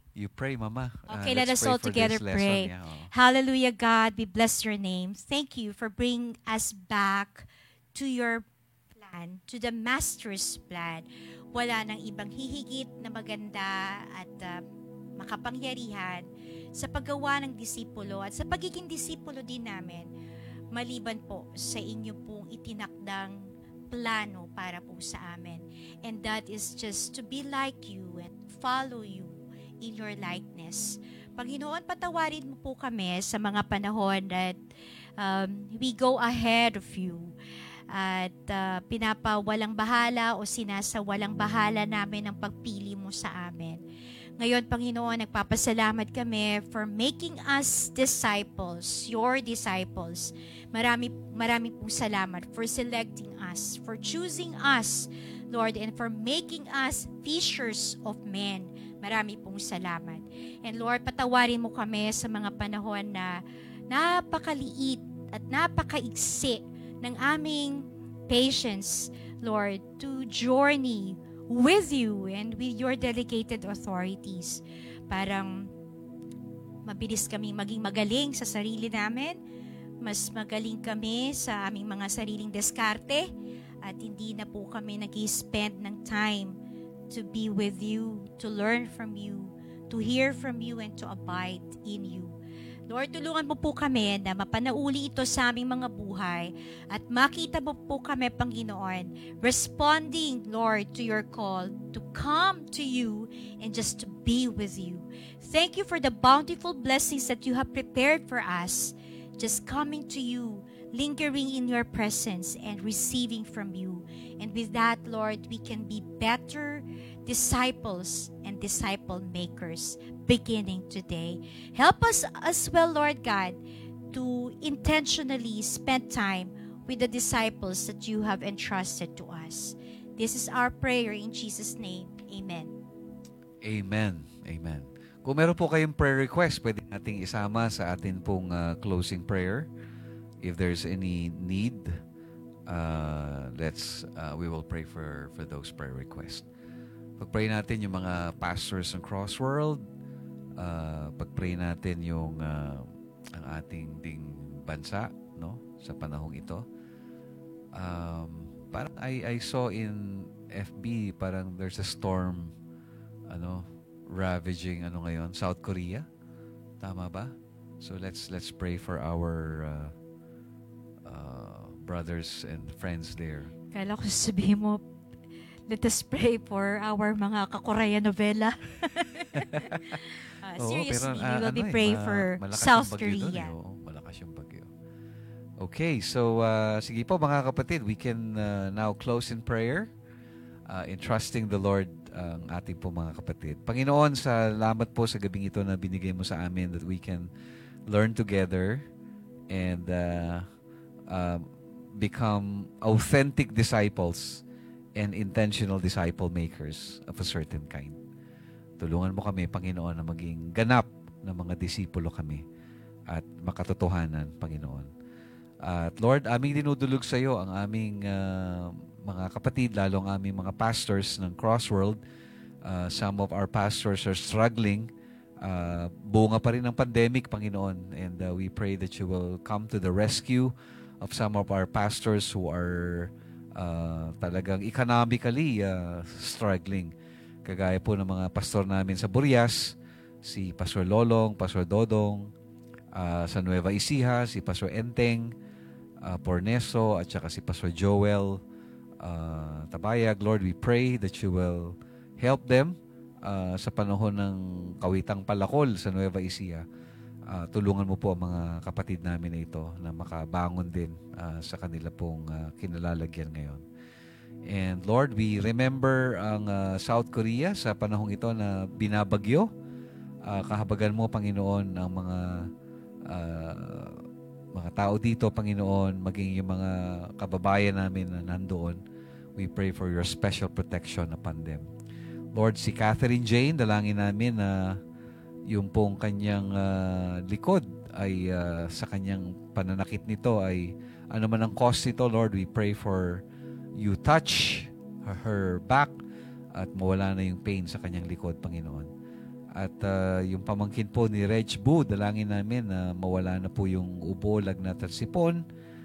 You pray, Mama. Okay, let Let's us pray all for together this lesson. pray. Yeah, oo. Hallelujah, God. We bless your name. Thank you for bringing us back to your plan, to the Master's plan. Wala nang ibang hihigit na maganda at makapangyarihan sa paggawa ng disipulo at sa pagiging disipulo din namin, maliban po sa inyo pong itinakdang plano para po sa amin. And that is just to be like you and follow you in your likeness. Panginoon, patawarin mo po kami sa mga panahon that we go ahead of you at pinapawalang bahala o sinasawalang bahala namin ang pagpili mo sa amin. Ngayon, Panginoon, nagpapasalamat kami for making us disciples, your disciples. Marami po salamat for selecting us, for choosing us, Lord, and for making us fishers of men. Marami pong salamat. And Lord, patawarin mo kami sa mga panahon na napakaliit at napakaigsi ng aming patience, Lord, to journey with you and with your delegated authorities. Parang mabilis kami maging magaling sa sarili namin, mas magaling kami sa aming mga sariling diskarte, at hindi na po kami nag-spend ng time to be with you, to learn from you, to hear from you, and to abide in you. Lord, tulungan mo po kami na mapanauli ito sa aming mga buhay at makita mo po kami, Panginoon, responding, Lord, to your call to come to you and just to be with you. Thank you for the bountiful blessings that you have prepared for us, just coming to you, lingering in your presence and receiving from you. And with that, Lord, we can be better disciples and disciple makers beginning today. Help us as well, Lord God, to intentionally spend time with the disciples that you have entrusted to us. This is our prayer in Jesus' name. Amen. Amen. Amen. Kung meron po kayong prayer request, pwede nating isama sa atin pong closing prayer. If there's any need, we will pray for those prayer requests. Pag-pray natin yung mga pastors ng Crossworld, pag-pray natin yung ang ating ding bansa, no, sa panahong ito. Parang I saw in FB, parang there's a storm ravaging ngayon, South Korea. Tama ba? So let's pray for our brothers and friends there. Kala ko sabihin mo, let us pray for our mga ka-Korea novela. Seriously, we will be praying for South Korea. Malakas yung bagyo. Okay, so sige po mga kapatid, we can now close in prayer, entrusting the Lord ang ating po mga kapatid. Panginoon, salamat po sa gabing ito na binigay mo sa amin that we can learn together and become authentic disciples and intentional disciple makers of a certain kind. Tulungan mo kami, Panginoon, na maging ganap na mga disipulo kami at makatotohanan, Panginoon. At Lord, aming dinudulog sa iyo ang aming mga kapatid, lalo ang aming mga pastors ng Crossworld. Some of our pastors are struggling. Bunga pa rin ng pandemic, Panginoon. And we pray that you will come to the rescue of some of our pastors who are talagang economically struggling. Kagaya po ng mga pastor namin sa Burias, si Pastor Lolong, Pastor Dodong, sa Nueva Ecija, si Pastor Enteng, Porneso, at saka si Pastor Joel Tabayag. Lord, we pray that you will help them sa panahon ng kawitang palakol sa Nueva Ecija. Tulungan mo po ang mga kapatid namin na ito na makabangon din sa kanila pong kinalalagyan ngayon. And Lord, we remember ang South Korea sa panahong ito na binabagyo. Kahabagan mo, Panginoon, ang mga tao dito, Panginoon, maging yung mga kababayan namin na nandoon. We pray for your special protection upon them. Lord, si Catherine Jane, dalangin namin na yung pong kanyang likod ay sa kanyang pananakit nito ay ano man ang cause nito, Lord, we pray for you touch her back at mawala na yung pain sa kanyang likod, Panginoon. At yung pamangkin po ni Reg Bu, dalangin namin na mawala na po yung ubo, lagnat at sipon.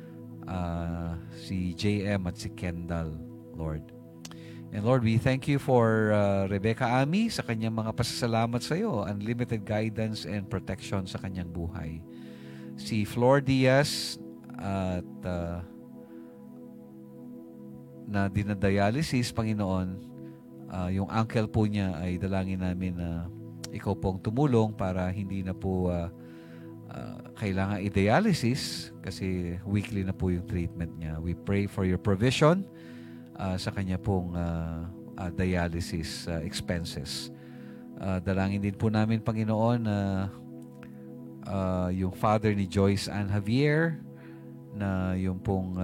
Si JM at si Kendall, Lord. And Lord, we thank you for Rebecca Ami sa kanyang mga pasasalamat sa iyo, unlimited guidance and protection sa kanyang buhay. Si Flor Diaz at na dinadialysis, Panginoon, yung uncle po niya ay dalangin namin na ikaw pong tumulong para hindi na po kailangan i-dialysis kasi weekly na po yung treatment niya. We pray for your provision sa kanya pong dialysis expenses. Dalangin din po namin, Panginoon, na yung father ni Joyce Ann Javier na yung pong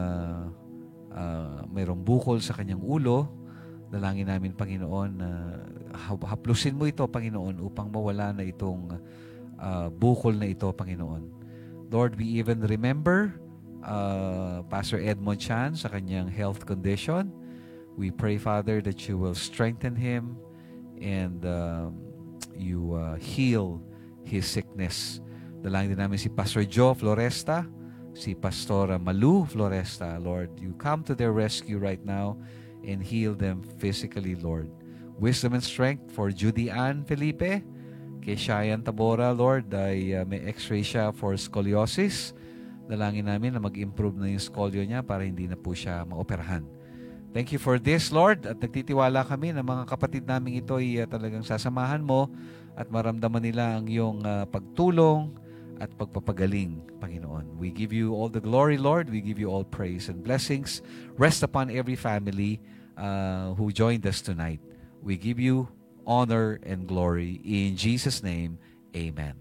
mayroong bukol sa kanyang ulo. Dalangin namin, Panginoon, na haplusin mo ito, Panginoon, upang mawala na itong bukol na ito, Panginoon. Lord, we even remember Pastor Edmond Chan sa kanyang health condition. We pray, Father, that you will strengthen him and you heal his sickness. Dalangin din namin si Pastor Joe Floresta, si Pastora Malu Floresta. Lord, you come to their rescue right now and heal them physically, Lord. Wisdom and strength for Judy Ann Felipe. Kay Shayan Tabora, Lord, ay may x-ray siya for scoliosis. Dalangin namin na mag-improve na yung scolio niya para hindi na po siya maoperahan. Thank you for this, Lord. At nagtitiwala kami na mga kapatid namin ito ay talagang sasamahan mo at maramdaman nila ang iyong pagtulong at pagpapagaling, Panginoon. We give you all the glory, Lord. We give you all praise and blessings. Rest upon every family who joined us tonight. We give you honor and glory. In Jesus' name, Amen.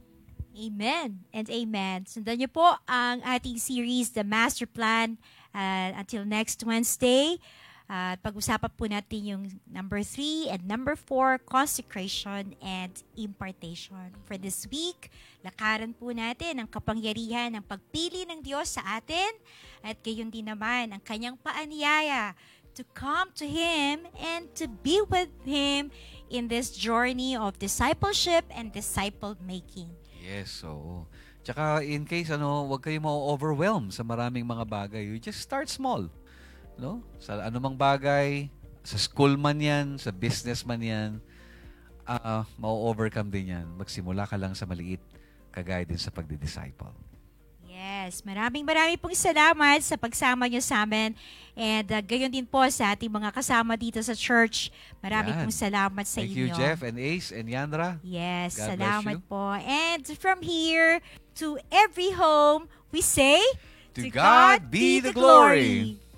Amen and amen. Sundan niyo po ang ating series, The Master Plan, until next Wednesday. At pag-usapan po natin yung number 3 and number 4, consecration and impartation. For this week, lakaran po natin ang kapangyarihan ng pagpili ng Diyos sa atin at gayon din naman ang kanyang paanyaya to come to Him and to be with Him in this journey of discipleship and disciple-making. Yes, oo. Tsaka in case wag kayong ma-overwhelm sa maraming mga bagay. You just start small. No? Sa anumang bagay, sa school man yan, sa business man yan, ma-overcome din yan. Magsimula ka lang sa maliit, kagaya din sa pagdi-disciple. Yes, maraming pong salamat sa pagsama nyo sa amin. And gayon din po sa ating mga kasama dito sa church. Maraming pong salamat sa Thank inyo. you, Jeff and Ace and Yandra. Yes, God salamat bless you. po. And from here to every home, we say, To God be the glory.